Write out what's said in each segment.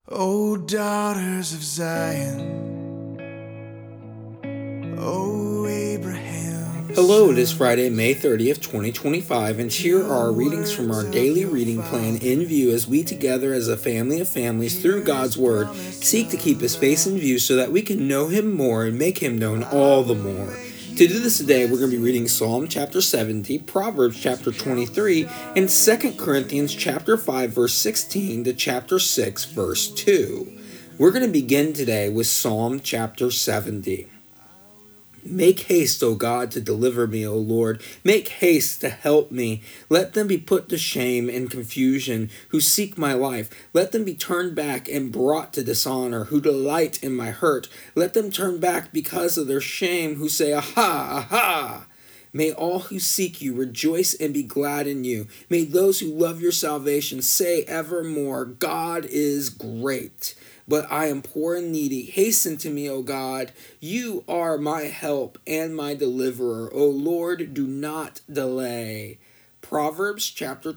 O daughters of Zion, O Abraham. Hello, it is Friday, May 30th, 2025, and here are our readings from our daily reading plan in view as we together as a family of families through God's Word seek to keep His face in view so that we can know Him more and make Him known all the more. To do this today, we're going to be reading Psalm chapter 70, Proverbs chapter 23, and 2 Corinthians chapter 5, verse 16 to chapter 6, verse 2. We're going to begin today with Psalm chapter 70. Make haste, O God, to deliver me, O Lord. Make haste to help me. Let them be put to shame and confusion who seek my life. Let them be turned back and brought to dishonor who delight in my hurt. Let them turn back because of their shame who say, Aha, aha. May all who seek you rejoice and be glad in you. May those who love your salvation say evermore, God is great. But I am poor and needy. Hasten to me, O God. You are my help and my deliverer. O Lord, do not delay. Proverbs chapter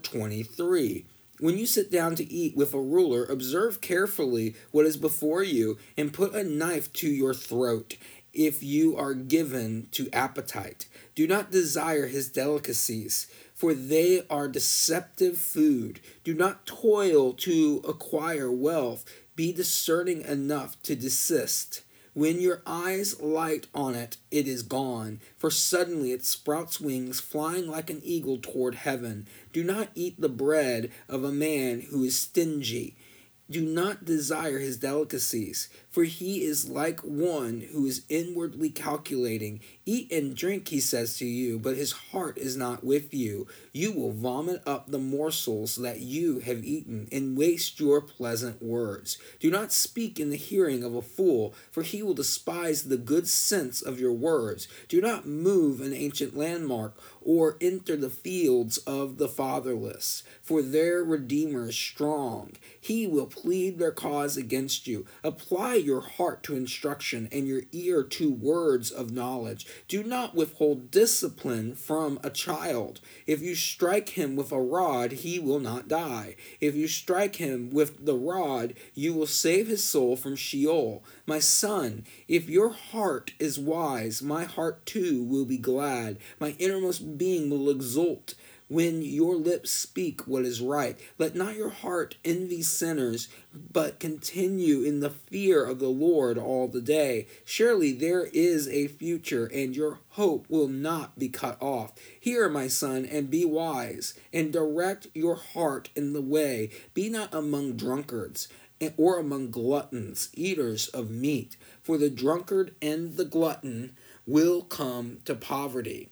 23. When you sit down to eat with a ruler, observe carefully what is before you, and put a knife to your throat if you are given to appetite. Do not desire his delicacies, for they are deceptive food. Do not toil to acquire wealth. Be discerning enough to desist. When your eyes light on it, it is gone, for suddenly it sprouts wings, flying like an eagle toward heaven. Do not eat the bread of a man who is stingy. Do not desire his delicacies, for he is like one who is inwardly calculating. Eat and drink, he says to you, but his heart is not with you. You will vomit up the morsels that you have eaten and waste your pleasant words. Do not speak in the hearing of a fool, for he will despise the good sense of your words. Do not move an ancient landmark or enter the fields of the fatherless, for their Redeemer is strong. He will plead their cause against you. Apply your heart to instruction and your ear to words of knowledge. Do not withhold discipline from a child. If you strike him with a rod, he will not die. If you strike him with the rod, you will save his soul from Sheol. My son, if your heart is wise, my heart too will be glad. My innermost being will exult when your lips speak what is right. Let not your heart envy sinners, but continue in the fear of the Lord all the day. Surely there is a future, and your hope will not be cut off. Hear, my son, and be wise, and direct your heart in the way. Be not among drunkards, or among gluttons, eaters of meat, for the drunkard and the glutton will come to poverty,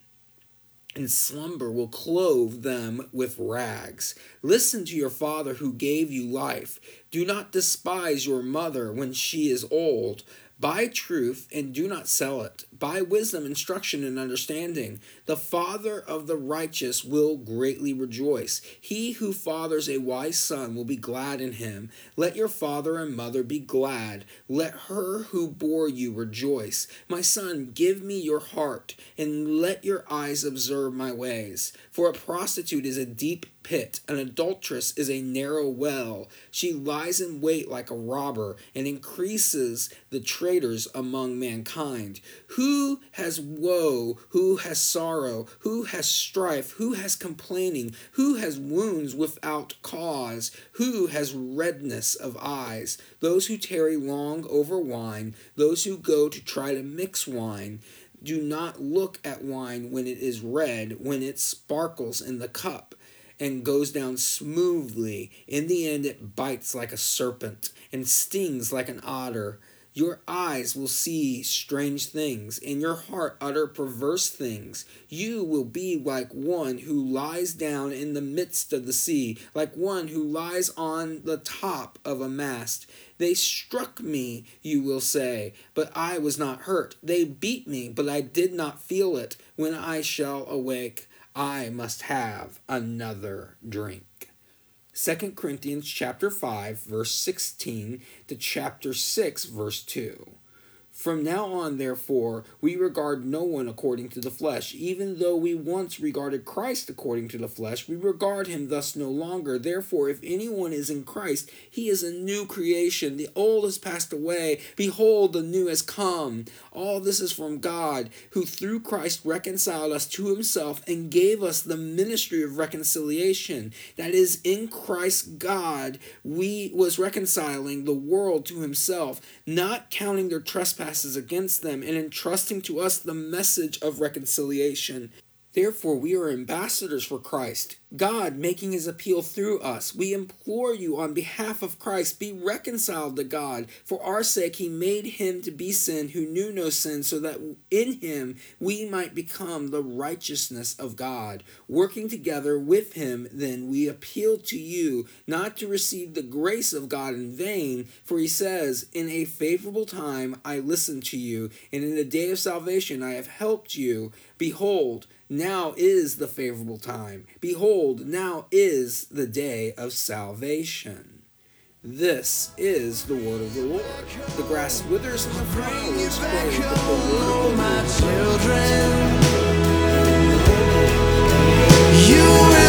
and slumber will clothe them with rags. Listen to your father who gave you life. Do not despise your mother when she is old. Buy truth and do not sell it. Buy wisdom, instruction, and understanding. The father of the righteous will greatly rejoice. He who fathers a wise son will be glad in him. Let your father and mother be glad. Let her who bore you rejoice. My son, give me your heart, and let your eyes observe my ways. For a prostitute is a deep pit, an adulteress is a narrow well. She lies in wait like a robber, and increases the traitors among mankind. Who has woe? Who has sorrow? Who has strife? Who has complaining? Who has wounds without cause? Who has redness of eyes? Those who tarry long over wine, those who go to try to mix wine. Do not look at wine when it is red, when it sparkles in the cup and goes down smoothly. In the end, it bites like a serpent and stings like an otter. Your eyes will see strange things, and your heart utter perverse things. You will be like one who lies down in the midst of the sea, like one who lies on the top of a mast. They struck me, you will say, but I was not hurt. They beat me, but I did not feel it. When I shall awake, I must have another drink. 2 Corinthians chapter 5 verse 16 to chapter 6 verse 2. From now on, therefore, we regard no one according to the flesh. Even though we once regarded Christ according to the flesh, we regard him thus no longer. Therefore, if anyone is in Christ, he is a new creation. The old has passed away. Behold, the new has come. All this is from God, who through Christ reconciled us to himself and gave us the ministry of reconciliation. That is, in Christ God was reconciling the world to himself, not counting their trespasses against them, and entrusting to us the message of reconciliation. Therefore, we are ambassadors for Christ, God making his appeal through us. We implore you on behalf of Christ, be reconciled to God. For our sake, he made him to be sin who knew no sin, so that in him we might become the righteousness of God. Working together with him, then, we appeal to you not to receive the grace of God in vain. For he says, in a favorable time I listened to you, and in the day of salvation I have helped you. Behold, now is the favorable time. Behold, now is the day of salvation. This is the word of the Lord. The grass withers and the flowers fade, but the word of the Lord. You